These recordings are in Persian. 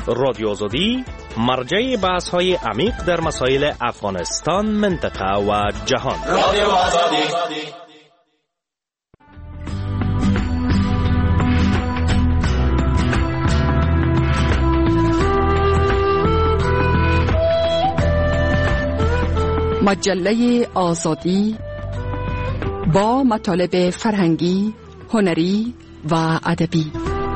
رادیو آزادی مرجع بحث های عمیق در مسائل افغانستان، منطقه و جهان. رادیو آزادی. مجله آزادی با مطالب فرهنگی، هنری و ادبی.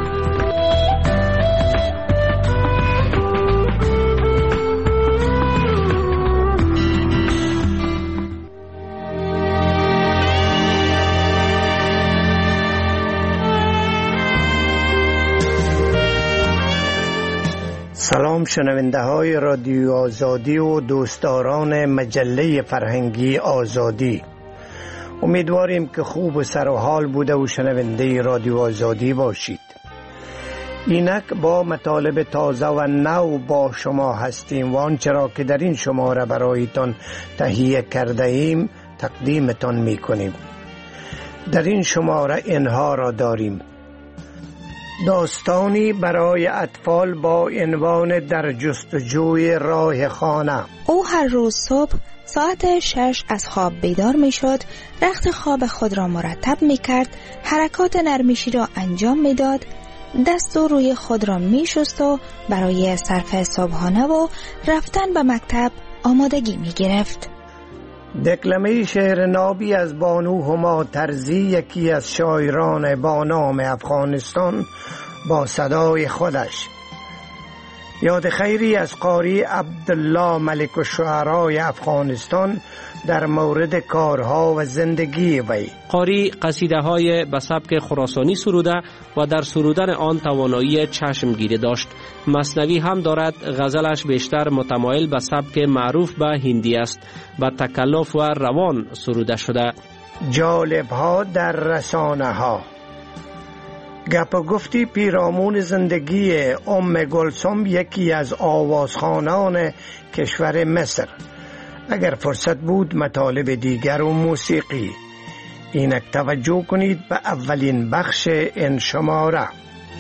سلام شنونده های رادیو آزادی و دوستداران مجله فرهنگی آزادی. امیدواریم که خوب و سر و حال بوده و شنونده رادیو آزادی باشید. اینک با مطالب تازه و نو با شما هستیم و آنچه را که در این شماره برایتان تهیه کرده ایم تقدیمتان می کنیم. در این شماره اینها را داریم: داستانی برای اطفال با عنوان در جستجوی راه خانه. او هر روز صبح ساعت 6 از خواب بیدار می شد، رخت خواب خود را مرتب می کرد، حرکات نرمیشی را انجام می داد، دست و روی خود را می شست و برای صرف صبحانه و رفتن به مکتب آمادگی می گرفت. دکلمه شعر نابی از بانو هما ترزی، یکی از شاعران با نام افغانستان، با صدای خودش. یاد خیری از قاری عبدالله ملک الشعرای افغانستان در مورد کارها و زندگی وی. قاری قصیده های به سبک خراسانی سروده و در سرودن آن توانایی چشمگیری داشت. مثنوی هم دارد. غزلش بیشتر متمایل به سبک معروف به هندی است. با تکلف و روان سروده شده. جالب ها در رسانه ها. گپ و گفتی پیرامون زندگی ام گلسم، یکی از آوازخوانان کشور مصر. اگر فرصت بود مطالب دیگر و موسیقی. اینک توجه کنید به اولین بخش این شماره.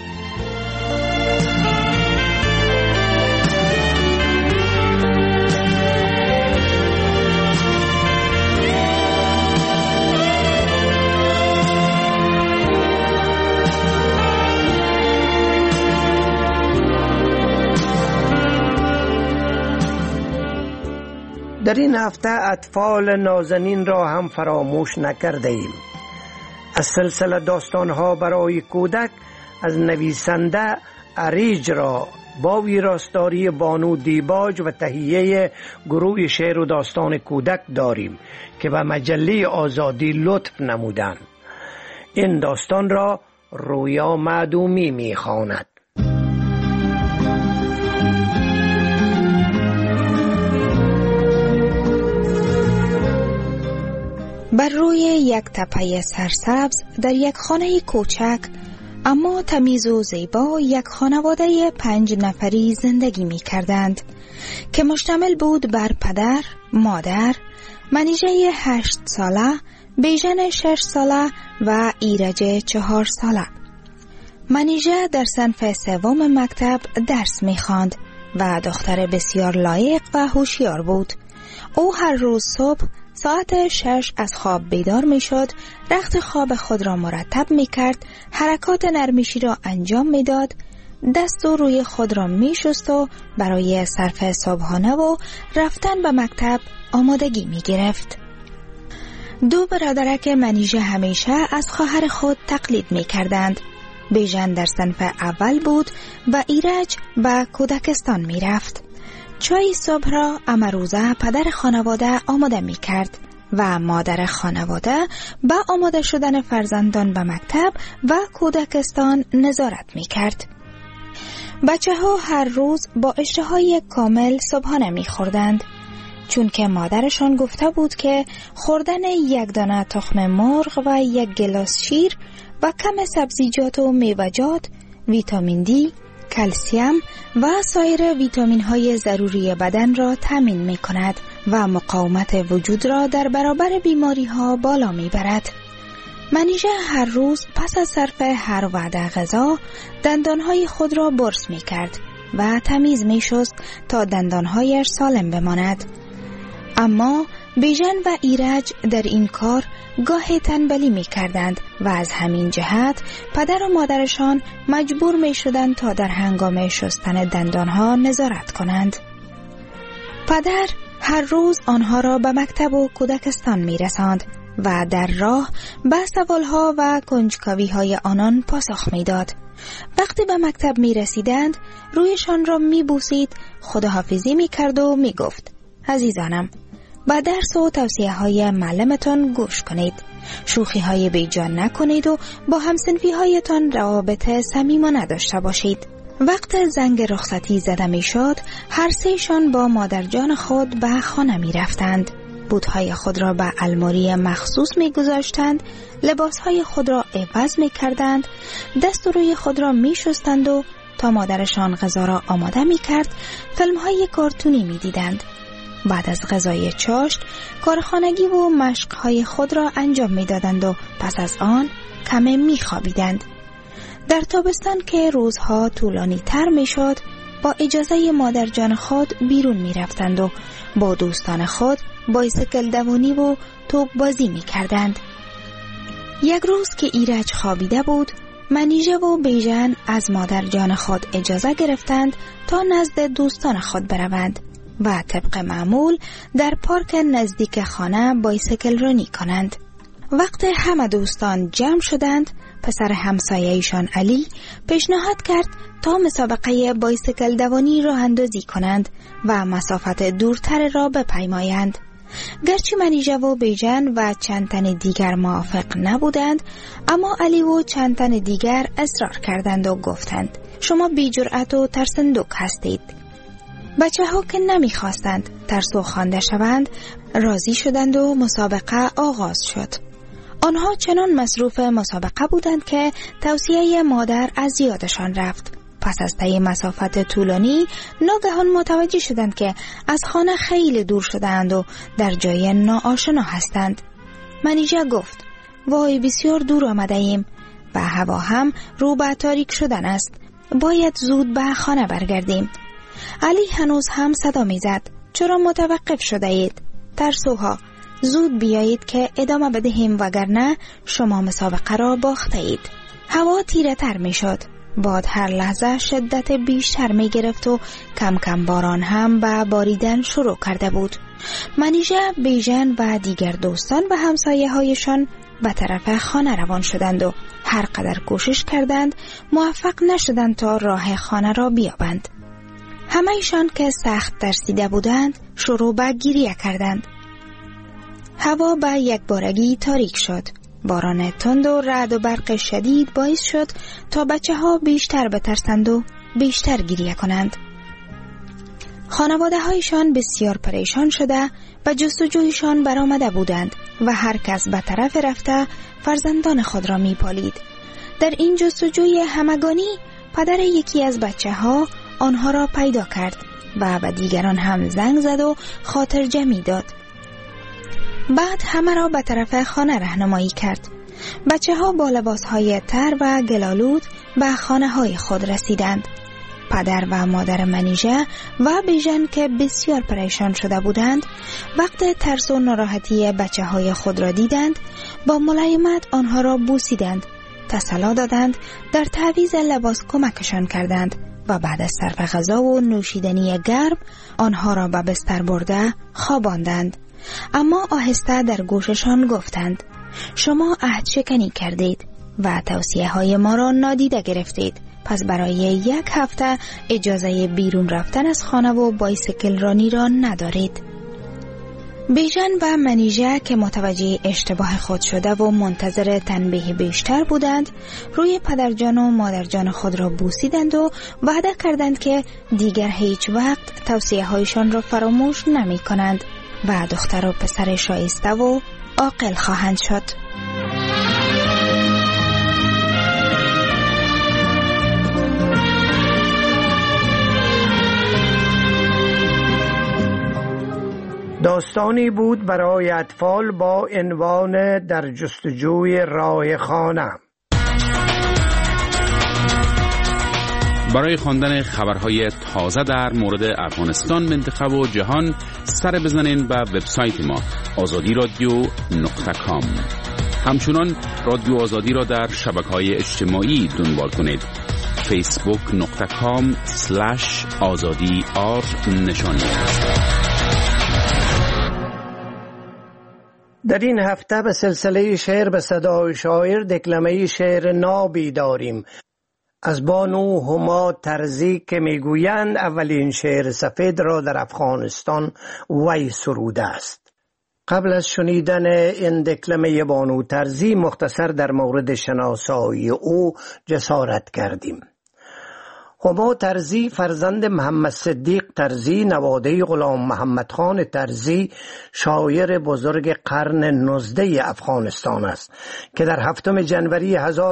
در این هفته اطفال نازنین را هم فراموش نکرده ایم. از سلسله داستانها برای کودک از نویسنده اریج را با ویراستاری بانو دیباج و تهیه گروه شعر و داستان کودک داریم که به مجله آزادی لطف نمودند. این داستان را رویا معدومی می‌خواند. بر روی یک تپه سرسبز در یک خانه کوچک اما تمیز و زیبا یک خانواده 5 نفری زندگی می کردند که مشتمل بود بر پدر، مادر، منیژه 8 ساله، بیژن 6 ساله و ایرج 4 ساله. منیژه در صنف 3 مکتب درس می خواند و دختر بسیار لایق و هوشیار بود. او هر روز صبح ساعت 6 از خواب بیدار می شد، رخت خواب خود را مرتب می کرد، حرکات نرمیشی را انجام می داد، دست و روی خود را می شست و برای صرف صبحانه و رفتن به مکتب آمادگی می گرفت. 2 برادرک منیژه همیشه از خواهر خود تقلید می کردند. بیژن در صنف اول بود و ایرج به کودکستان می رفت. چای صبح را امروزه پدر خانواده آماده می کرد و مادر خانواده با آماده شدن فرزندان به مکتب و کودکستان نظارت می کرد. بچه ها هر روز با اشتهای کامل صبحانه می خوردند، چون که مادرشان گفته بود که خوردن 1 دانه تخم مرغ و 1 گلاس شیر و کم سبزیجات و میوه‌جات ویتامین دی، کلسیم و سایر ویتامین های ضروری بدن را تامین می کند و مقاومت وجود را در برابر بیماری ها بالا می برد. منیژه هر روز پس از صرف هر وعده غذا دندانهای خود را برس می کرد و تمیز می شست تا دندانهایش سالم بماند. اما بیژن و ایرج در این کار گاهی تنبلی می کردند و از همین جهت پدر و مادرشان مجبور می شدند تا در هنگام شستن دندانها نظارت کنند. پدر هر روز آنها را به مکتب و کودکستان می رساند و در راه به سوالها و کنجکاوی‌های آنان پاسخ می داد. وقتی به مکتب می رسیدند رویشان را می بوسید، خداحافظی می کرد و می گفت: عزیزانم، با درس و توصیه های معلمتان گوش کنید، شوخی های بیجان نکنید و با همسنفی هایتان روابط صمیمانه نداشته باشید. وقت زنگ رخصتی زده می شد، هر سه‌شان با مادر جان خود به خانه می رفتند. بوتهای خود را به الماری مخصوص می گذاشتند، لباسهای خود را عوض می کردند، دست و روی خود را می شستند و تا مادرشان غذا را آماده می کرد فیلم های کارتونی می دیدند. بعد از غذای چاشت کارخانگی و مشقهای خود را انجام می دادند و پس از آن کمی می خوابیدند. در تابستان که روزها طولانی تر می شد، با اجازه مادر جان خود بیرون می رفتند و با دوستان خود بایسکل دوانی و توپ بازی می کردند. یک روز که ایرج خوابیده بود، منیژه و بیژن از مادر جان خود اجازه گرفتند تا نزد دوستان خود بروند و طبق معمول در پارک نزدیک خانه بایسکل رانی کنند. وقت همه دوستان جمع شدند، پسر همسایه‌ایشان علی پیشنهاد کرد تا مسابقه بایسکل دوانی راه اندازی کنند و مسافت دورتر را بپیمایند. گرچه منیژه و بیژن و چند تن دیگر موافق نبودند، اما علی و چند تن دیگر اصرار کردند و گفتند: شما بی جرأت و ترسندوک هستید. بچه ها که نمیخواستند ترسو خوانده شوند راضی شدند و مسابقه آغاز شد. آنها چنان مصروف مسابقه بودند که توصیه مادر از یادشان رفت. پس از طی مسافت طولانی ناگهان متوجه شدند که از خانه خیلی دور شدند و در جای ناآشنا هستند. منیژه گفت: وای بسیار دور آمده ایم و هوا هم رو به تاریک شدن است، باید زود به خانه برگردیم. علی هنوز هم صدا می زد: چرا متوقف شده اید؟ ترسوها، زود بیایید که ادامه بدهیم وگرنه شما مسابقه را باخته اید. هوا تیره تر می شد. باد هر لحظه شدت بیشتر می گرفت و کم کم باران هم به باریدن شروع کرده بود. منیژه، بیژن و دیگر دوستان و همسایه هایشان به طرف خانه روان شدند و هر قدر کوشش کردند موفق نشدند تا راه خانه را بیابند. همه ایشان که سخت ترسیده بودند شروع به گریه کردند. هوا به یک بارگی تاریک شد. باران تند و رعد و برق شدید باعث شد تا بچه ها بیشتر بترسند و بیشتر گریه کنند. خانواده هایشان بسیار پریشان شده و جستجویشان برآمده بودند و هر کس به طرف رفته فرزندان خود را می پالید. در این جستجوی همگانی پدر یکی از بچه ها آنها را پیدا کرد و به دیگران هم زنگ زد و خاطر جمعی داد. بعد همه را به طرف خانه راهنمایی کرد. بچه ها با لباس های تر و گلالود به خانه های خود رسیدند. پدر و مادر منیژه و بیژن که بسیار پریشان شده بودند، وقت ترس و ناراحتی بچه های خود را دیدند، با ملایمت آنها را بوسیدند، تسلی دادند، در تعویض لباس کمکشان کردند و بعد از صرف غذا و نوشیدنی گرم آنها را به بستر برده خواباندند. اما آهسته در گوششان گفتند: شما عهد شکنی کردید و توصیه های ما را نادیده گرفتید، پس برای 1 هفته اجازه بیرون رفتن از خانه و بایسکل رانی را ندارید. بیژن و منیژه که متوجه اشتباه خود شده و منتظر تنبیه بیشتر بودند، روی پدرجان و مادرجان خود را بوسیدند و وعده کردند که دیگر هیچ وقت توصیه هایشان را فراموش نمی کنند و دختر و پسر شایسته و عاقل خواهند شد. داستانی بود برای اطفال با عنوان در جستجوی راه خانه. برای خواندن خبرهای تازه در مورد افغانستان، منطقه و جهان سر بزنین به وبسایت ما azadi.radio.com. همچنان رادیو آزادی را در شبکه‌های اجتماعی دنبال کنید. facebook.com/azadi_r در این هفته به سلسله شعر به صدای شاعر دکلمه شعر نابی داریم از بانو هما ترزی که میگویند اولین شعر سفید را در افغانستان وی سروده است. قبل از شنیدن این دکلمه بانو ترزی مختصر در مورد شناسایی او جسارت کردیم. هما ترزی فرزند محمد صدیق ترزی، نواده غلام محمد خان ترزی، شاعر بزرگ قرن 19 افغانستان است که در 7 جنوری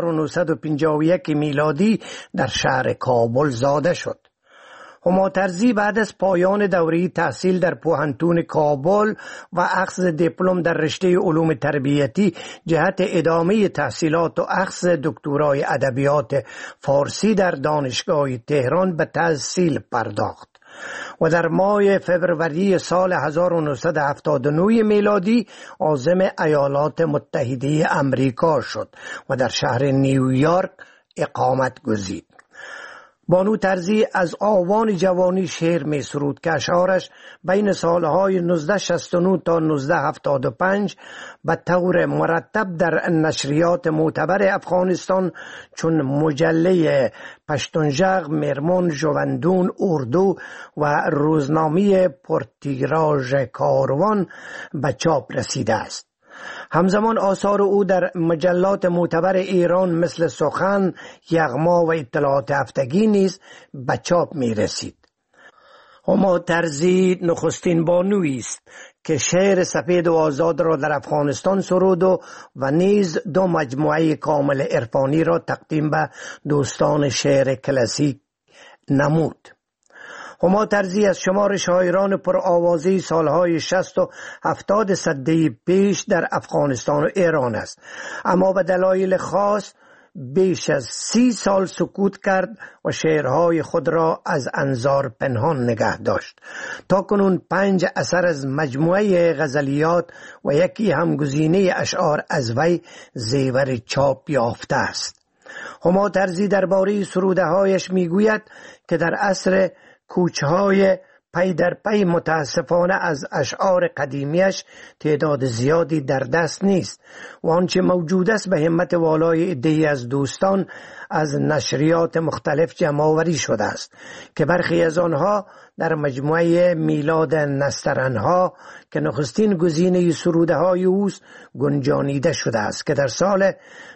1951 میلادی در شهر کابل زاده شد. هما ترزی بعد از پایان دوره تحصیل در پوهنتون کابل و اخذ دیپلم در رشته علوم تربیتی جهت ادامه تحصیلات و اخذ دکترای ادبیات فارسی در دانشگاه تهران به تحصیل پرداخت و در ماه فوریه سال 1979 میلادی عازم ایالات متحده امریکا شد و در شهر نیویورک اقامت گزید. بانو ترزی از آوان جوانی شعر می سرود که اشعارش بین سالهای 1969 تا 1975 به طور مرتب در نشریات معتبر افغانستان چون مجله پشتونژغ، مرمون، ژوندون، اردو و روزنامه پرتیراژ کاروان به چاپ رسیده است. همزمان آثار او در مجلات معتبر ایران مثل سخن، یغما و اطلاعات هفتگی نیز به چاپ می رسید. هما ترزی نخستین بانویی است که شعر سفید و آزاد را در افغانستان سرود و نیز 2 مجموعه کامل عرفانی را تقدیم به دوستان شعر کلاسیک نمود. هما ترزی از شمار شاعران پرآوازه سالهای 60 و 70 سده پیش در افغانستان و ایران است، اما به دلایل خاص بیش از 30 سال سکوت کرد و شعرهای خود را از انظار پنهان نگه داشت. تا کنون 5 اثر از مجموعه غزلیات و یکی همگزینه اشعار از وی زیور چاپ یافته است. هما ترزی درباره سروده‌هایش میگوید که در عصر کوچهای پی در پی متاسفانه از اشعار قدیمیش تعداد زیادی در دست نیست و آنچه موجود است به همت والای عده‌ای از دوستان از نشریات مختلف جمع‌آوری شده است که برخی از آنها در مجموعه میلاد نسترنها که نخستین گزینه سروده‌های اوست گنجانیده شده است که در سال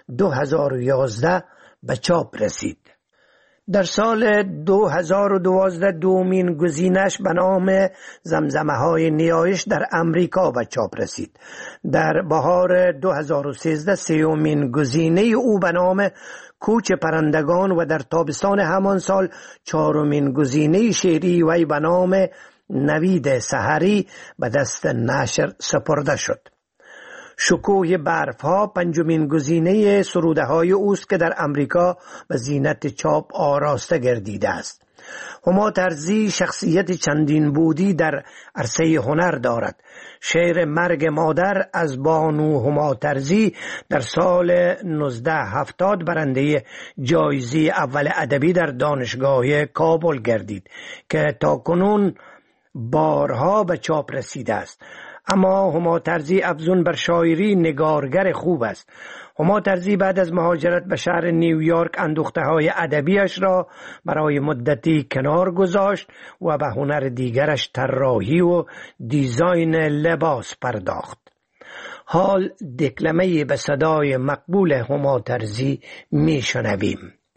2011 به چاپ رسید. در سال 2012 دومین گزینش به نام زمزمه های نیایش در امریکا به چاپ رسید. در بهار 2013 سومین گزینه او به نام کوچ پرندگان و در تابستان همان سال 4مین گزینه شعری وی به نام نوید سحری به دست نشر سپرده شد. شکوه برفها 5مین گزینه سروده های اوست که در امریکا به زینت چاپ آراسته گردیده است. هما ترزی شخصیت چندین بودی در عرصه هنر دارد. شعر مرگ مادر از بانو هما ترزی در سال 1970 برنده جایزه اول ادبی در دانشگاه کابل گردید که تاکنون بارها به چاپ رسیده است. اما هما ترزی افزون بر شاعری نگارگر خوب است. هما ترزی بعد از مهاجرت به شهر نیویورک اندوخته های ادبیش را برای مدتی کنار گذاشت و به هنر دیگرش طراحی و دیزاین لباس پرداخت. حال دکلمه به صدای مقبول هما ترزی می شنویم.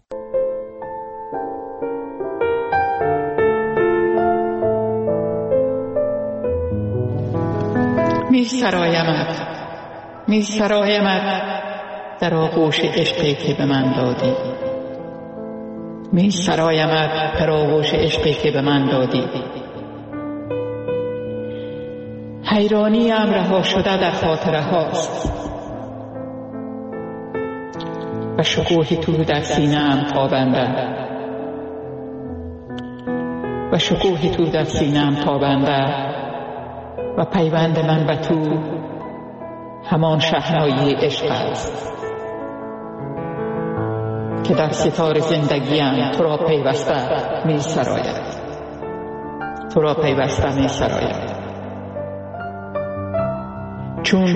می سرایمت در آغوش عشقی که به من دادی. می سرایمت در آغوش عشقی که به من دادی. حیرانیم رها شده در خاطره هاست و شکوه تو در سینه ام تابنده. و شکوه تو در سینه‌ام تابنده و پیوند من به تو همان شهنایی عشق است که در ستار زندگیم تو را پیوسته می سراید، تو را پیوسته می سراید. چون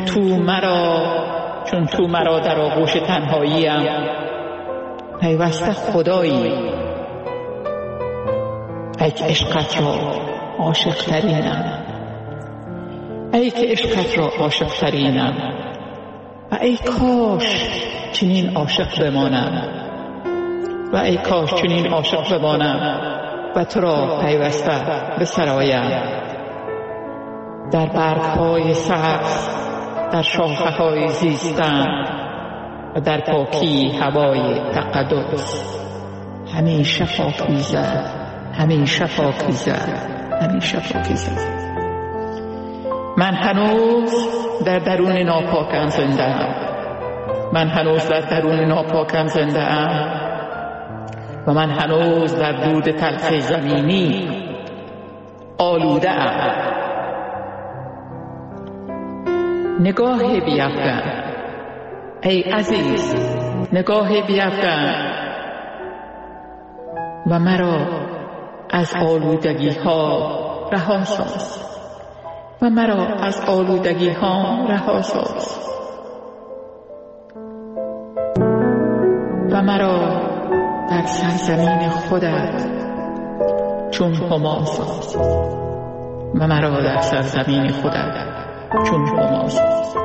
تو مرا در آغوش تنهاییم پیوسته خدایی، ای که عشقت را عاشق ترینم، ای که عشقت را عاشق ترینم و ای کاش چنین عاشق بمانم و ای کاش چنین عاشق بمانم و تو را پیوسته بسرایم. در برگ‌های سبز، در شاخه‌های زیستن و در پاکی هوای تقدس همیشه پاکیزه، همیشه پاکیزه، همیشه پاکیزه. من هنوز در درون ناپاکم زنده ام، من هنوز در درون ناپاکم زنده ام و من هنوز در دود تلخ زمینی آلوده ام. نگاه بیفکن ای عزیز، نگاه بیفکن و مرا از آلودگی ها رها ساز و مرا از آلودگی ها رها ساز و مرا در سرزمین خودت چون هما ساز و مرا در سرزمین خودت چون هما ساز.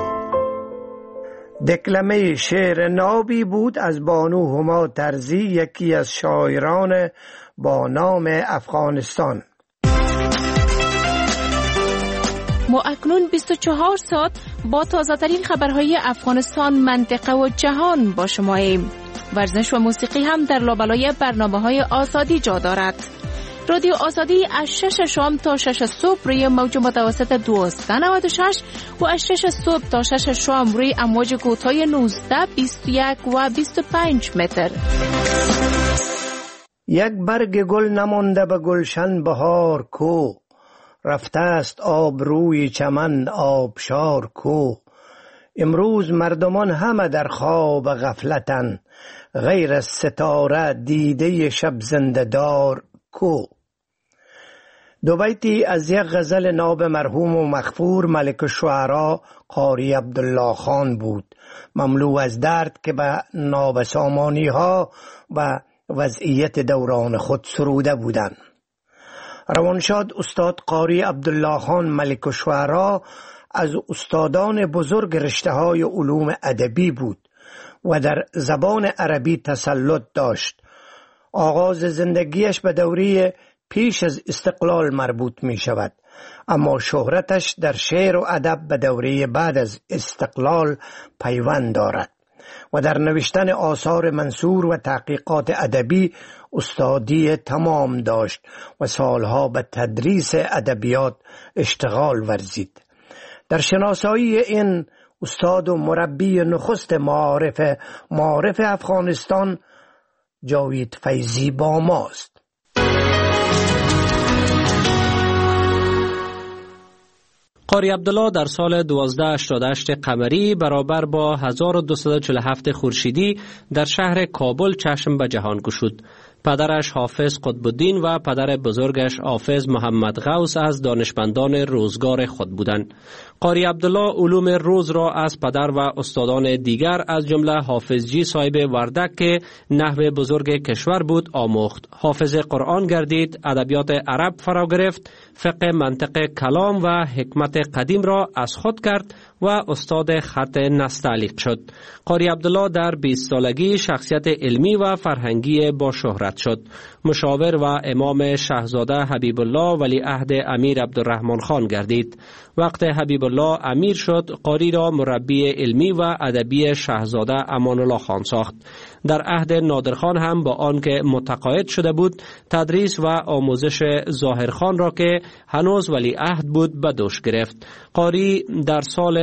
دکلمه شعر نابی بود از بانو هما ترزی، یکی از شاعران با نام افغانستان. ما اکنون 24 ساعت با تازه‌ترین خبرهای افغانستان، منطقه و جهان با شماییم. ورزش و موسیقی هم در لابلای برنامه‌های آزادی جا دارد. رادیو آزادی از 6 شام تا 6 صبح روی موج متوسط 1296 و از 6 صبح تا 6 شام روی امواج کوتاه 19، 21 و 25 متر. یک برگ گل نمانده به گلشن بهار کو، رفته است آب روی چمن آبشار کو. امروز مردمان همه در خواب غفلتن، غیر از ستاره دیده شب زنده دار کو. دو بیتی از یک غزل ناب مرحوم و مغفور ملک الشعرا قاری عبدالله خان بود، مملو از درد که به نابسامانی ها و وضعیت دوران خود سروده بودند. روانشاد استاد قاری عبدالله خان ملک الشعرا از استادان بزرگ رشته‌های علوم ادبی بود و در زبان عربی تسلط داشت. آغاز زندگیش به دوره پیش از استقلال مربوط می شود، اما شهرتش در شعر و ادب به دوره بعد از استقلال پیوند دارد و در نوشتن آثار منثور و تحقیقات ادبی استادی تمام داشت و سالها به تدریس ادبیات اشتغال ورزید. در شناسایی این استاد و مربی نخست معارف افغانستان جاوید فیضی با ماست. قاری عبدالله در سال 1288 قمری برابر با 1247 خورشیدی در شهر کابل چشم به جهان گشود. پدرش حافظ قطب‌الدین و پدر بزرگش حافظ محمد غوث از دانشمندان روزگار خود بودند. قاری عبدالله علوم روز را از پدر و استادان دیگر از جمله حافظ جی صاحب وردک که نحو بزرگ کشور بود آموخت. حافظ قرآن گردید، ادبیات عرب فرا گرفت، فقه منطق کلام و حکمت قدیم را از خود کرد و استاد خط نستعلیق شد. قاری عبدالله در 20 سالگی شخصیت علمی و فرهنگی با شهرت شد. مشاور و امام شاهزاده حبیب الله ولی عهد امیر عبدالرحمن خان گردید. وقت حبیب الله امیر شد، قاری را مربی علمی و ادبی شاهزاده امان الله خان ساخت. در عهد نادرخان هم با آنکه متقاعد شده بود تدریس و آموزش ظاهرخان را که هنوز ولیعهد بود به دوش گرفت. قاری در سال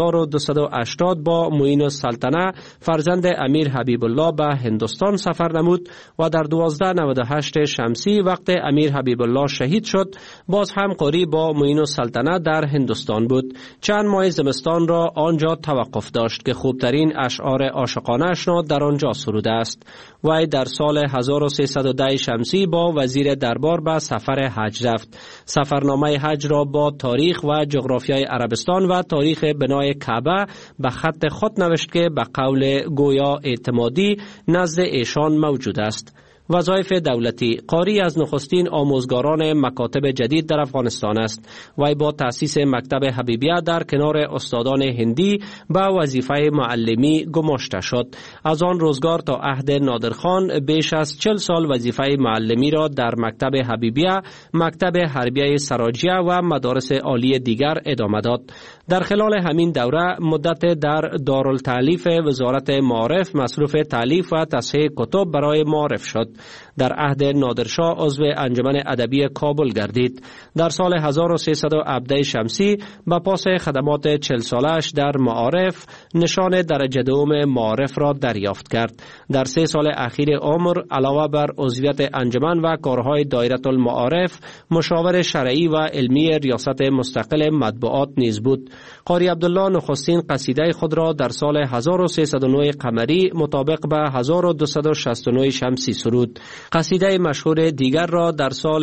1280 با معین السلطنه فرزند امیر حبیب الله به هندوستان سفر نمود و در 1298 شمسی وقت امیر حبیب الله شهید شد باز هم قاری با معین السلطنه در هندوستان بود. چند ماه زمستان را آنجا توقف داشت که خوبترین اشعار عاشقانه‌اش را در آنجا سروده است. وی در سال 1310 شمسی با وزیر دربار به سفر حج رفت. سفرنامه حج را با تاریخ و جغرافیای عربستان و تاریخ بنای کعبه به خط خود نوشت که به قول گویا اعتمادی نزد ایشان موجود است. وظایف دولتی: قاری از نخستین آموزگاران مکاتب جدید در افغانستان است. وی با تأسیس مکتب حبیبیه در کنار استادان هندی به وظیفه معلمی گماشته شد. از آن روزگار تا عهد نادرخان بیش از 40 سال وظیفه معلمی را در مکتب حبیبیه، مکتب حربیه سراجیه و مدارس عالی دیگر ادامه داد. در خلال همین دوره مدت در دارالتألیف وزارت معارف مصروف تألیف و تصحیح کتب برای معارف شد. در عهد نادرشاه عضو انجمن ادبی کابل گردید. در سال 1317 شمسی به پاس خدمات 40 سالش در معارف نشان درجه دوم معارف را دریافت کرد. در 3 سال اخیر عمر علاوه بر عضویت انجمن و کارهای دایره المعارف، مشاور شرعی و علمی ریاست مستقل مطبوعات نیز بود. قاری عبدالله نخستین قصیده خود را در سال 1309 قمری مطابق به 1269 شمسی سرود. قصیده مشهور دیگر را در سال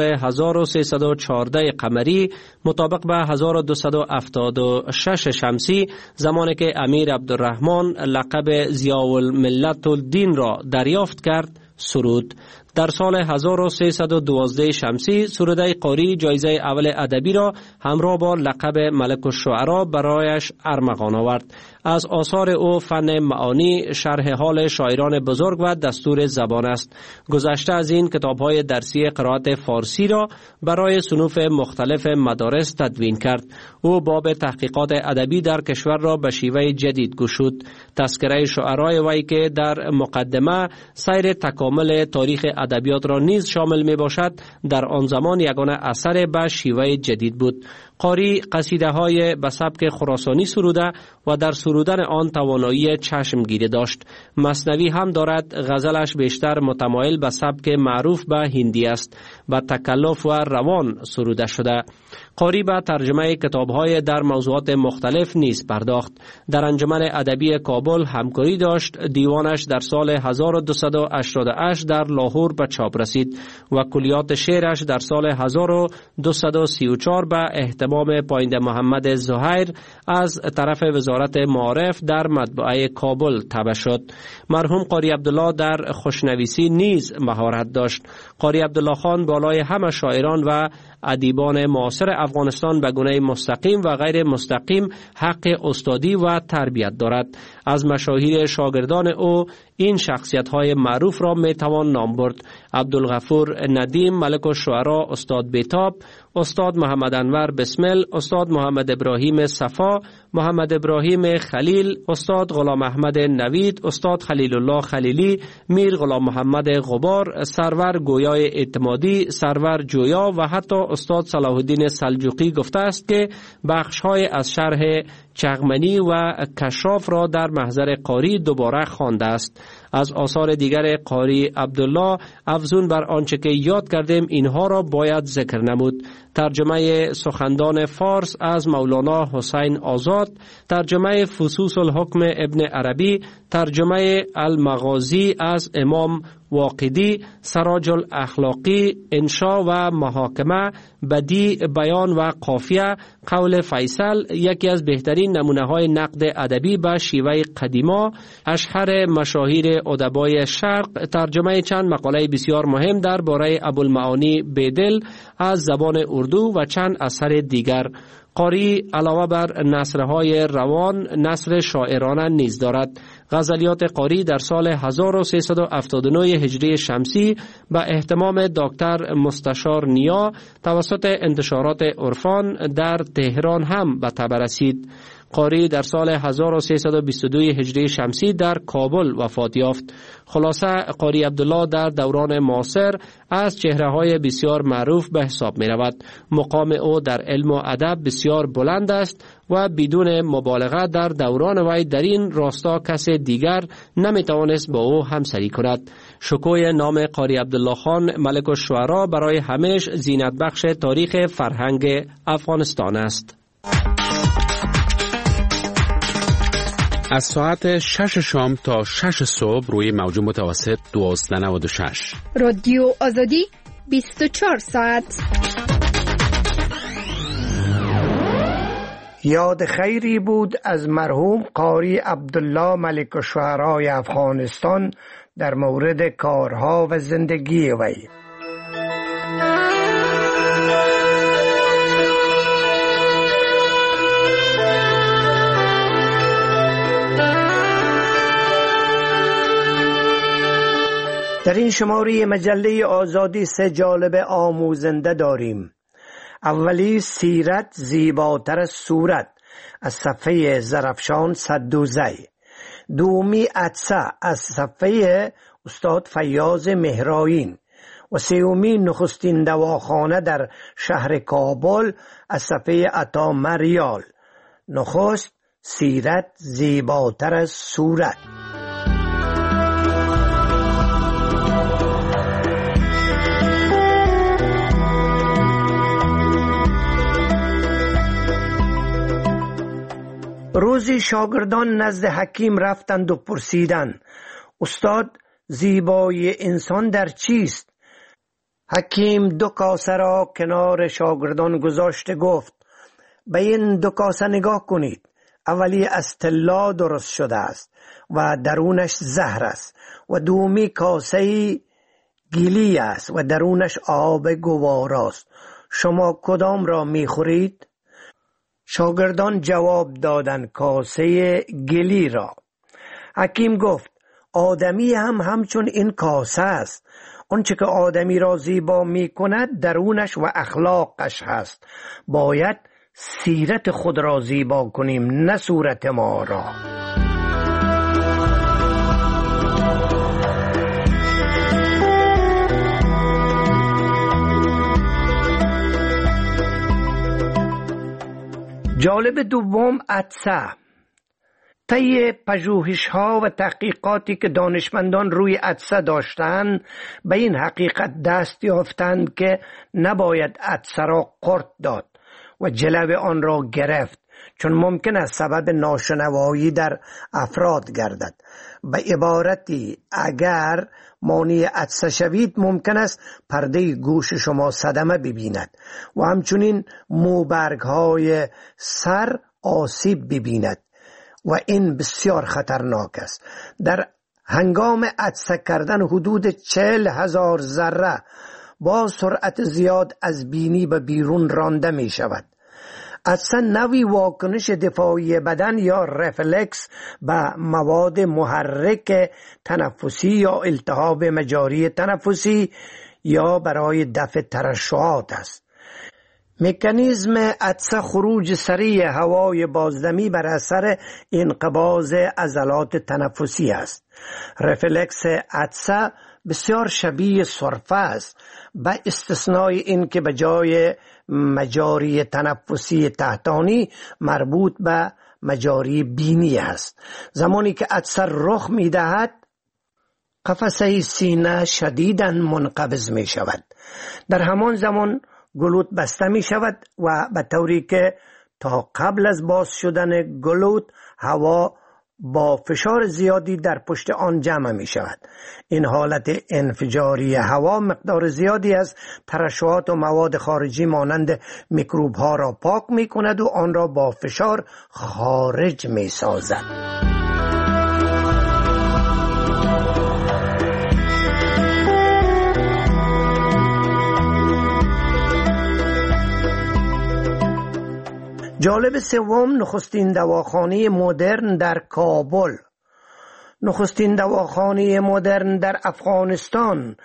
1314 قمری مطابق به 1276 شمسی زمانی که امیر عبدالرحمن لقب ضیاءالملت الدین را دریافت کرد سرود. در سال 1312 شمسی سروده قاری جایزه اول ادبی را همراه با لقب ملک الشعرا برایش ارمغان آورد. از آثار او فن معانی، شرح حال شاعران بزرگ و دستور زبان است. گذشته از این کتاب‌های درسی قرائت فارسی را برای صنوف مختلف مدارس تدوین کرد. او باب تحقیقات ادبی در کشور را به شیوه جدید گشود. تذکره شعرای وی که در مقدمه سیر تکامل تاریخ ادبیات را نیز شامل می باشد، در آن زمان یگانه اثر به شیوه جدید بود. قاری قصیده های به سبک خراسانی سروده و در سرودن آن توانایی چشمگیری داشت. مثنوی هم دارد. غزلش بیشتر متمایل به سبک معروف به هندی است. به تکلف و روان سروده شده. قاری به ترجمه کتاب‌های در موضوعات مختلف نیز پرداخت. در انجمن ادبی کابل همکاری داشت. دیوانش در سال 1288 در لاهور به چاپ رسید و کلیات شعرش در سال 1234 به اهتمام پاینده محمد زهیر از طرف وزارت معارف در مطبعه کابل طبع شد. مرحوم قاری عبدالله در خوشنویسی نیز مهارت داشت. قاری عبدالله خان بالای همه شاعران و ادیبان معاصر افغانستان به گونه مستقیم و غیر مستقیم حق استادی و تربیت دارد. از مشاهیر شاگردان او این شخصیت‌های معروف را میتوان نام برد: عبدالغفور ندیم ملک الشعرا استاد بیتاب، استاد محمد انور بسمل، استاد محمد ابراهیم صفا، محمد ابراهیم خلیل، استاد غلام احمد نوید، استاد خلیل الله خلیلی، میر غلام محمد غبار، سرور گویای اعتمادی، سرور جویا و حتی استاد صلاح الدین سلجوقی گفته است که بخش‌های از شرح چغمنی و کشاف را در محضر قاری دوباره خوانده است. از آثار دیگر قاری عبدالله افزون بر آنچه که یاد کردیم اینها را باید ذکر نمود: ترجمه سخندان فارس از مولانا حسین آزاد، ترجمه فصوص الحکم ابن عربی، ترجمه المغازی از امام واقدی، سراج الاخلاقی، انشا و محاکمه، بدیع، بیان و قافیه، قول فیصل، یکی از بهترین نمونه های نقد ادبی به شیوه قدیما، اشهر مشاهیر ادبای شرق، ترجمه چند مقاله بسیار مهم درباره ابوالمعانی بیدل از زبان اردو و چند اثر دیگر. قاری علاوه بر نثرهای روان نثر شاعرانه نیز دارد. غزلیات قاری در سال 1379 هجری شمسی به اهتمام دکتر مستشار نیا توسط انتشارات عرفان در تهران هم به طبع رسید. قاری در سال 1322 هجری شمسی در کابل وفات یافت. خلاصه قاری عبدالله در دوران معاصر از چهره‌های بسیار معروف به حساب می رود. مقام او در علم و ادب بسیار بلند است و بدون مبالغه در دوران وی در این راستا کس دیگر نمی توانست با او همسری کند. شکوه نام قاری عبدالله خان ملک الشعرا برای همیش زینت بخش تاریخ فرهنگ افغانستان است. از ساعت 6 شام تا 6 صبح روی موج متوسط 1296 رادیو آزادی 24 ساعت. یاد خیری بود از مرحوم قاری عبدالله ملک الشعرای افغانستان در مورد کارها و زندگی وی. در این شماره مجله آزادی 3 جالب آموزنده داریم. اولی سیرت زیباتر از صورت از صفحه زرفشان صدوزی. دومی عطسه از صفحه استاد فیاض مهرائین و سومی نخستین دواخانه در شهر کابل از صفحه عطا مریال. نخست سیرت زیباتر از صورت. روزی شاگردان نزد حکیم رفتند و پرسیدند استاد زیبایی انسان در چیست؟ حکیم 2 کاسه را کنار شاگردان گذاشته گفت به این 2 کاسه نگاه کنید. اولی از طلا درست شده است و درونش زهر است و دومی کاسه گلی است و درونش آب گوارا است. شما کدام را میخورید؟ شاگردان جواب دادند کاسه گلی را. حکیم گفت آدمی هم همچون این کاسه است. آنچه که آدمی را زیبا می کند درونش و اخلاقش هست. باید سیرت خود را زیبا کنیم نه صورت ما را. جالب دوم عطسه. طی پژوهش‌ها و تحقیقاتی که دانشمندان روی عطسه داشتند به این حقیقت دست یافتند که نباید عطسه را قرت داد و جلو آن را گرفت چون ممکن است سبب ناشنوایی در افراد گردد. به عبارتی اگر مانع عطسه شوید ممکن است پرده گوش شما صدمه ببیند و همچنین موبرگ‌های سر آسیب ببیند و این بسیار خطرناک است. در هنگام عطسه کردن حدود 40,000 ذره با سرعت زیاد از بینی به بیرون رانده می شود. عطسه نوعی واکنش دفاعی بدن یا رفلکس به مواد محرک تنفسی یا التهاب مجاری تنفسی یا برای دفع ترشحات است. مکانیزم عطسه خروج سریع هوای بازدمی بر اثر انقباض عضلات تنفسی است. رفلکس عطسه بسیار شبیه سرفه است به استثنای این که به جای مجاری تنفسی تحتانی مربوط به مجاری بینی است. زمانی که عطسه رخ می دهد قفسه سینه شدیداً منقبض می شود. در همان زمان گلوت بسته می شود و به طوری که تا قبل از باز شدن گلوت هوا با فشار زیادی در پشت آن جمع می شود. این حالت انفجاری هوا مقدار زیادی از ترشحات و مواد خارجی مانند میکروب ها را پاک می کند و آن را با فشار خارج می سازد. جالب سوم نخستین دواخانه مدرن در کابل. نخستین دواخانه مدرن در افغانستان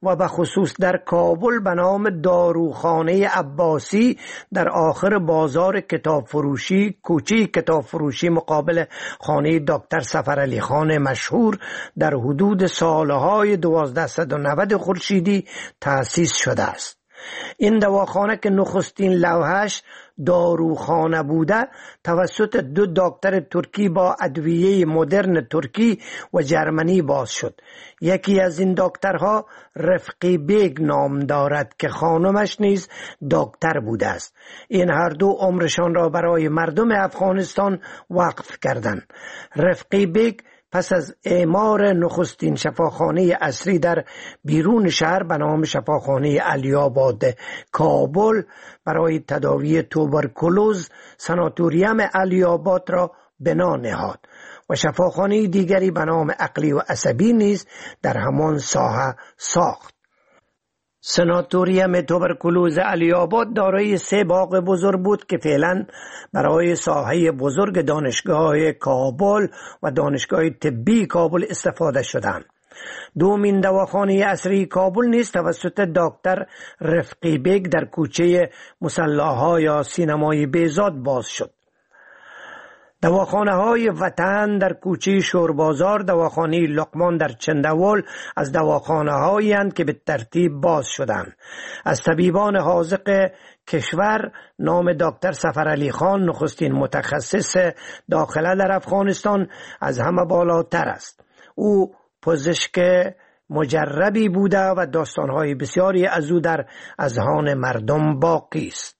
و به خصوص در کابل به نام داروخانه عباسی در آخر بازار کتاب فروشی، کوچه کتاب فروشی مقابل خانه دکتر سفرعلی خان مشهور در حدود سالهای 1290 خورشیدی تأسیس شده است. این دواخانه که نخستین لوحش داروخانه بوده توسط 2 دکتر ترکی با ادویه مدرن ترکی و جرمنی باز شد. یکی از این دکترها رفقی بیگ نام دارد که خانمش نیز دکتر بوده است. این هر دو عمرشان را برای مردم افغانستان وقف کردند. رفقی بیگ پس از اعمار نخستین شفاخانه عصری در بیرون شهر به نام شفاخانه علی آباد کابل برای تداوی توبرکولوز ساناتوریوم علی آباد را بنا نهاد و شفاخانه دیگری به نام عقلی و عصبی نیز در همان ساحه ساخت. ساناتوریوم توبرکولوز علی آباد دارای 3 باغ بزرگ بود که فعلا برای ساحه بزرگ دانشگاه کابل و دانشگاه طبی کابل استفاده شدند. دومین دواخانه عصری کابل نیز توسط دکتر رفقی بیگ در کوچه مصلاها یا سینمای بیزاد باز شد. دواخانه های وطن در کوچه شوربازار، دواخانه لقمان در چندول از دواخانه هایی اند که به ترتیب باز شدند. از طبیبان حاذق کشور نام دکتر سفرعلی خان نخستین متخصص داخله در افغانستان از همه بالاتر است. او پزشک مجربی بوده و داستانهای بسیاری از او در اذهان مردم باقی است.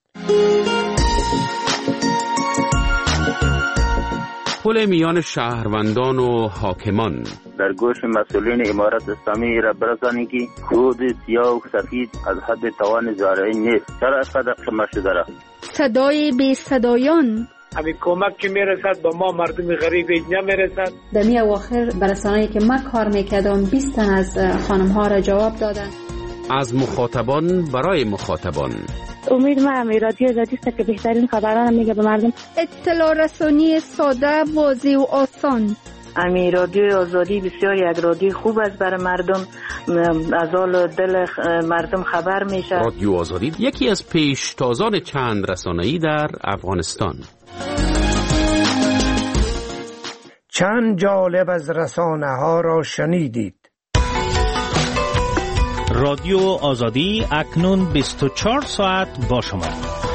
پل میان شهروندان و حاکمان در گوش مسئولین امارت اسلامی را برسانید که خود سیاه و سفید از حد توان زارعی نیست. چرا اینقدر قمه شده را؟ صدای بی صدایان همین کمک که میرسد با ما مردم غریب اینجا میرسد. در می اواخر برسانه‌ای که من کار میکردم 20 تن از خانم ها را جواب دادن. از مخاطبان برای مخاطبان. امید من رادیو آزادی است که بهترین خبران میگه به مردم. اطلاع رسانی ساده، واضح و آسان. امی رادیو آزادی بسیار یک رادیو خوب است برای مردم، از حال دل مردم خبر میشه. رادیو آزادی یکی از پیشتازان چند رسانه‌ای در افغانستان. چند جالب از رسانه ها را شنیدید. رادیو آزادی اکنون 24 ساعت با شما.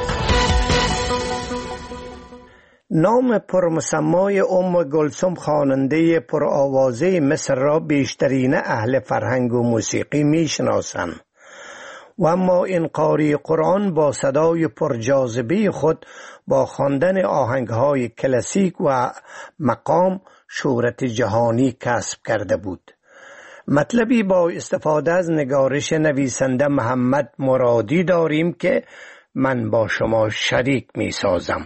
نام پرمسمای گلثوم خواننده پرآوازه مصر را بیشترین اهل فرهنگ و موسیقی میشناسند و اما این قاری قرآن با صدای پرجاذبه خود با خواندن آهنگهای کلاسیک و مقام شهرت جهانی کسب کرده بود. مطلبی با استفاده از نگارش نویسنده محمد مرادی داریم که من با شما شریک می سازم.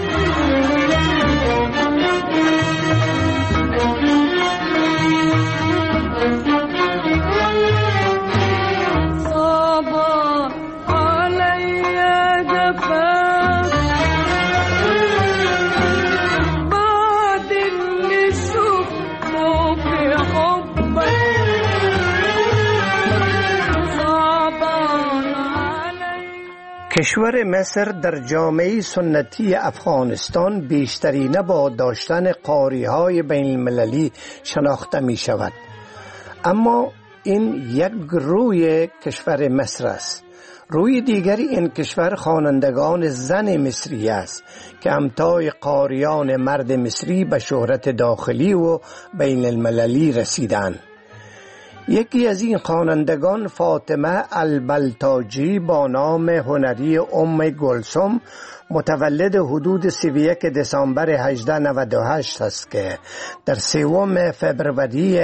کشور مصر در جامعه سنتی افغانستان بیشترینه با داشتن قاری‌های بین المللی شناخته می شود. اما این یک روی کشور مصر است. روی دیگری این کشور خوانندگان زن مصری است که همتای قاریان مرد مصری به شهرت داخلی و بین المللی رسیدند. یکی از این خوانندگان فاطمه البلتاجی با نام هنری گلثوم متولد حدود 31 دسامبر 1898 است که در 3 فوریه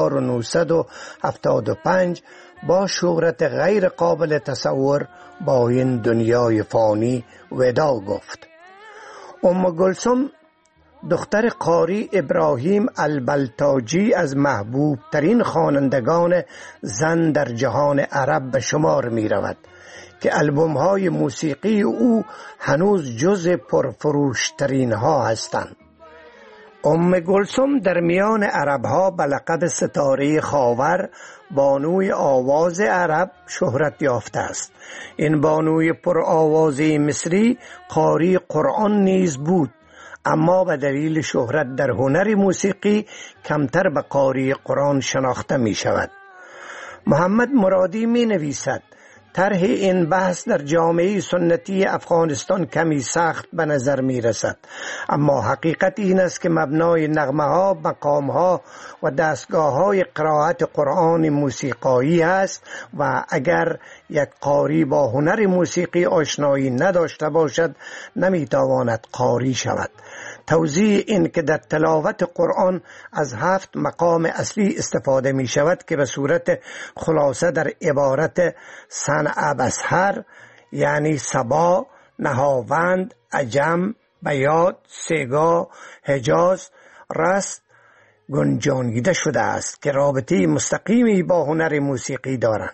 1975 با شهرت غیر قابل تصور با این دنیای فانی وداع گفت. گلثوم دختر قاری ابراهیم البلتاجی از محبوب ترین خوانندگان زن در جهان عرب به شمار می رود که البوم های موسیقی او هنوز جز پرفروش ترین ها هستند. ام گلثوم در میان عربها به لقب ستاره خاور بانوی آواز عرب شهرت یافته است. این بانوی پرآوازه مصری قاری قرآن نیز بود، اما به دلیل شهرت در هنر موسیقی کمتر به قاری قرآن شناخته می شود. محمد مرادی می نویسد: طرح این بحث در جامعه سنتی افغانستان کمی سخت به نظر می رسد، اما حقیقت این است که مبنای نغمه ها، مقام ها و دستگاه های قرائت قرآن موسیقایی است و اگر یک قاری با هنر موسیقی آشنایی نداشته باشد نمی تواند قاری شود. توضیح این که در تلاوت قرآن از 7 مقام اصلی استفاده می شود که به صورت خلاصه در عبارت صنع بسحر یعنی صبا، نهاوند، عجم، بیات، سیگا، حجاز، رست گنجانیده شده است که رابطه مستقیمی با هنر موسیقی دارند.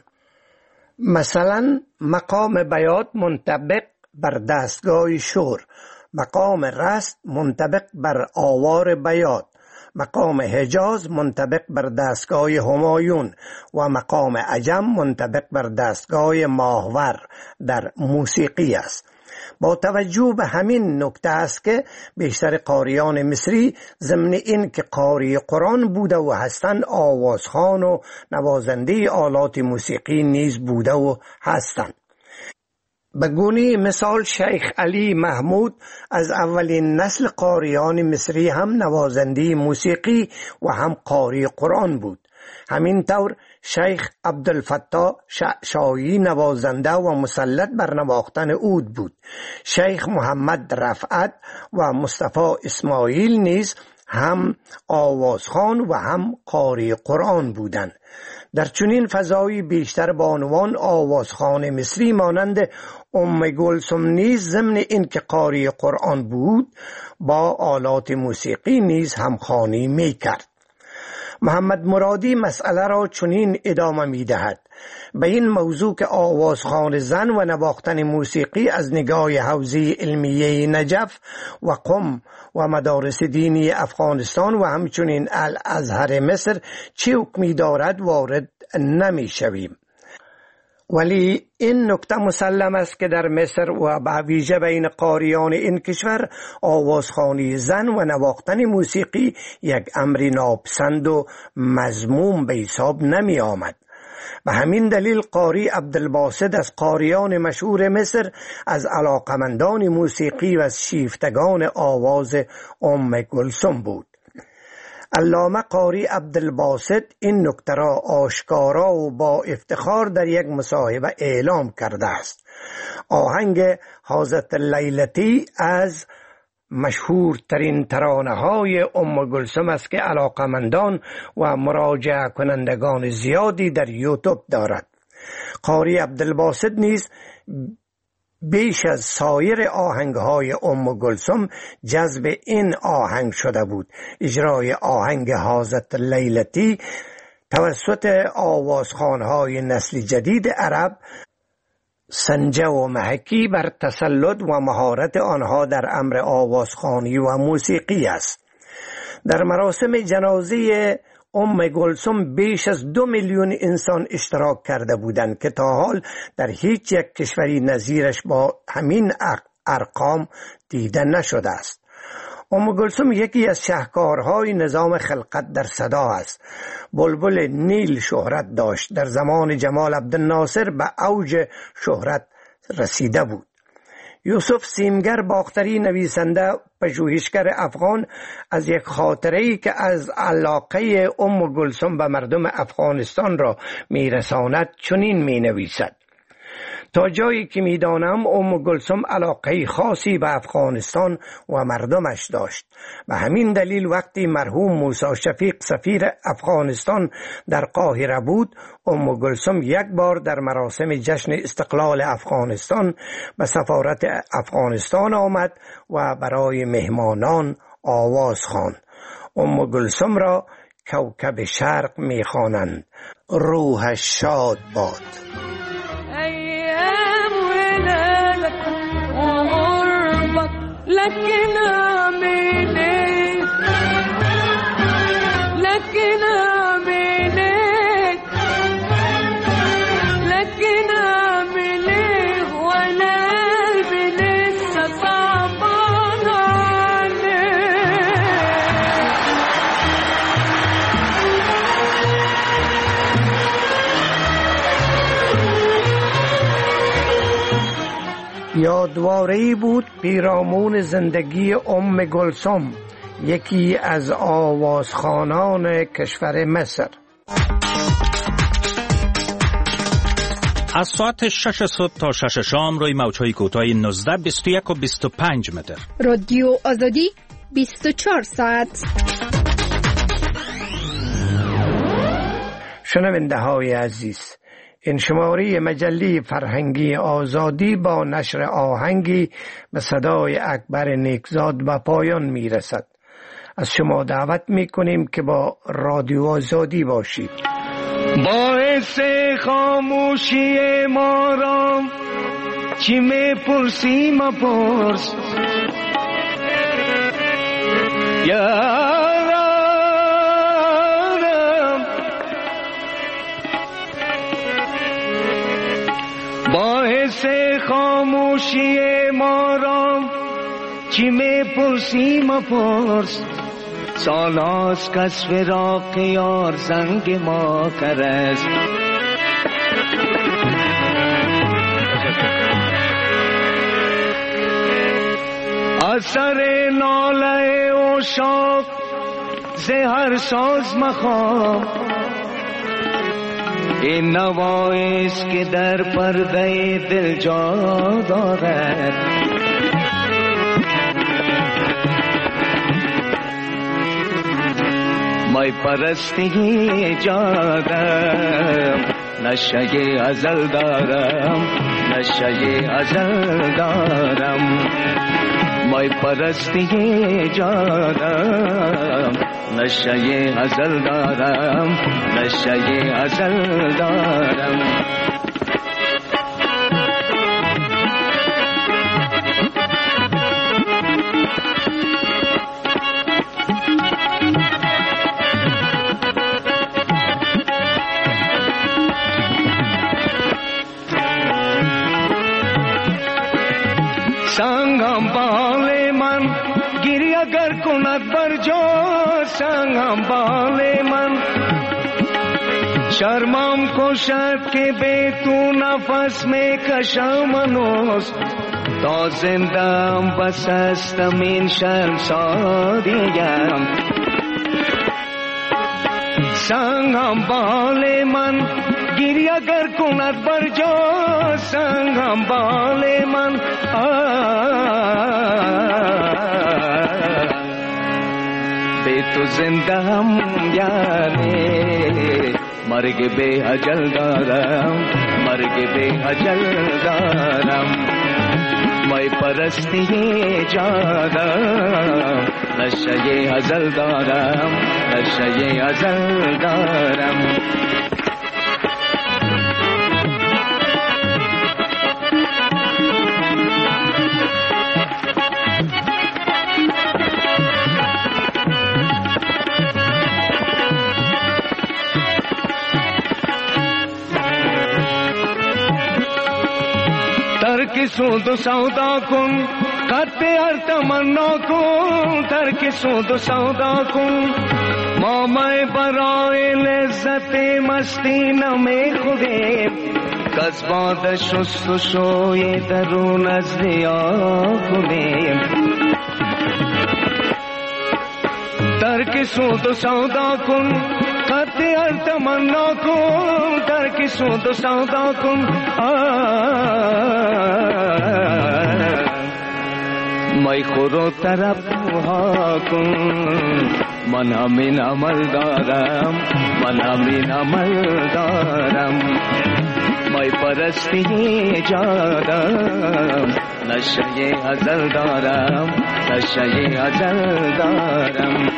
مثلا مقام بیات منطبق بر دستگاه شور، مقام رست منطبق بر آوار بیات، مقام حجاز منطبق بر دستگاه همایون و مقام عجم منطبق بر دستگاه ماهور در موسیقی است. با توجه به همین نکته است که بیشتر قاریان مصری ضمن این که قاری قرآن بوده و هستند آوازخوان و نوازنده آلات موسیقی نیز بوده و هستند. به گونه مثال شیخ علی محمود از اولین نسل قاریان مصری هم نوازنده موسیقی و هم قاری قرآن بود. همین طور شیخ عبدالفتاح شعشایی نوازنده و مسلط بر نواختن عود بود. شیخ محمد رفعت و مصطفی اسماعیل نیز هم آوازخوان و هم قاری قرآن بودند. در چنین فضایی بیشتر بانوان آوازخوان مصری مانند ام گلثوم نیز ضمن این که قاری قرآن بود با آلات موسیقی نیز همخوانی می کرد. محمد مرادی مسئله را چنین ادامه می دهد: به این موضوع که آوازخوان زن و نواختن موسیقی از نگاه حوزه علمیه نجف و قم و مدارس دینی افغانستان و همچنین الازهر مصر چه حکمی دارد وارد نمی شویم. ولی این نکته مسلم است که در مصر و به ویژه بین قاریان این کشور آوازخوانی زن و نواختن موسیقی یک امر ناپسند و مذموم به حساب نمی آمد. به همین دلیل قاری عبدالباسط از قاریان مشهور مصر از علاقمندان موسیقی و از شیفتگان آواز ام گلثوم بود. علامه قاری عبدالباسط این نکته را آشکارا و با افتخار در یک مصاحبه اعلام کرده است. آهنگ حاضت لیلتی از مشهورترین ترانه های ام گلثوم است که علاقمندان و مراجعه کنندگان زیادی در یوتیوب دارد. قاری عبدالباسط نیز بیش از سایر آهنگهای ام گلثوم جذب این آهنگ شده بود. اجرای آهنگ حاضت لیلتی توسط آوازخوانهای نسل جدید عرب سنجه و محکی بر تسلط و مهارت آنها در امر آوازخوانی و موسیقی است. در مراسم جنازه ام گلثوم بیش از 2 میلیون انسان اشتراک کرده بودند که تا حال در هیچ یک کشوری نظیرش با همین ارقام دیده نشده است. ام گلثوم یکی از شاهکارهای نظام خلقت در صدا است. بلبل نیل شهرت داشت. در زمان جمال عبدالناصر به اوج شهرت رسیده بود. یوسف سیمگر باختری نویسنده پژوهشگر افغان از یک خاطره‌ای که از علاقه ام گلثوم به مردم افغانستان را میرساند چنین مینویسد: تا جایی که میدانم ام گلثوم علاقه خاصی به افغانستان و مردمش داشت. و همین دلیل وقتی مرحوم موسی شفیق سفیر افغانستان در قاهره بود، ام گلثوم یک بار در مراسم جشن استقلال افغانستان به سفارت افغانستان آمد و برای مهمانان آواز خواند. ام گلثوم را کوکب شرق می‌خوانند. روحش شاد باد. لكن أعمل إيه یادواره‌ای بود پیرامون زندگی ام گلسم، یکی از آوازخوانان کشور مصر. از ساعت 6 صبح تا 6 شام روی موج‌های کوتاه 19، 21 و 25 متر. رادیو آزادی 24 ساعت. شنونده های عزیز، این شماره مجله فرهنگی آزادی با نشر آهنگی به صدای اکبر نیکزاد به پایان می رسد. از شما دعوت می کنیم که با رادیو آزادی باشید. باعث خاموشی ما را چی می پرسی مپرس، یارم باعث خاموشی ما را چی می پرسی مپرس، سالاست کس فراق یار زنگ ما کرست. اثر ناله عشاق زهر ساز مخوام، این نوایست که در پرده دل جا دارد. مای پرستی جادم، نشه ازل دارم، نشه ازل دارم. مای پرستی جادم، نشه ازل دارم، نشه ازل دارم. سنگم بال من گیری اگر کند بر جا، سنگم بال من شرمم کشد که به تو نفس می کشم هنوز، تا زندم بس هستم این شرمساریم. سنگم بال من گیری اگر کند بر جا، سنگم بال من به تو زنده هم یعنی مرگ به اجل دارم، مرگ به اجل دارم. مای پرستی جادم، نشه ازل دارم، نشه ازل دارم. ترک سود و سودا کن، قد هر تمنا کن، ترک سود و سودا کن. ما میں برای لذت مستی نمی خودیم، کس باد شست و شوی درون از ریا کنیم. ترک سود و سودا کن، قد هر تمنا کن، ترک سود و سودا کن. مای خورو طرف ها کن، من همین عمل دارم، من همین عمل دارم. مای پرستی جادم، نشه ازل دارم، نشه ازل دارم.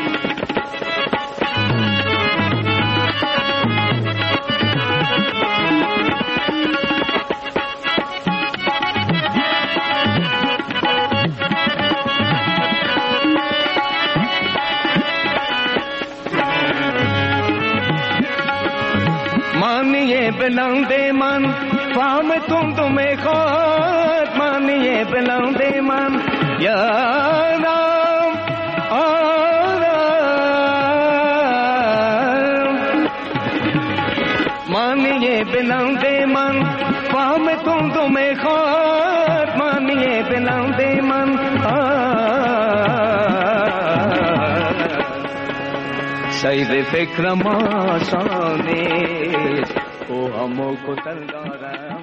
مانیے بلندے من فام تم تمہیں خواد، مانیے بلندے من یارم آرام. مانیے بلندے من فام تم تمہیں خواد، مانیے بلند من سیر فکرم آسان نیست او همو کتل دارم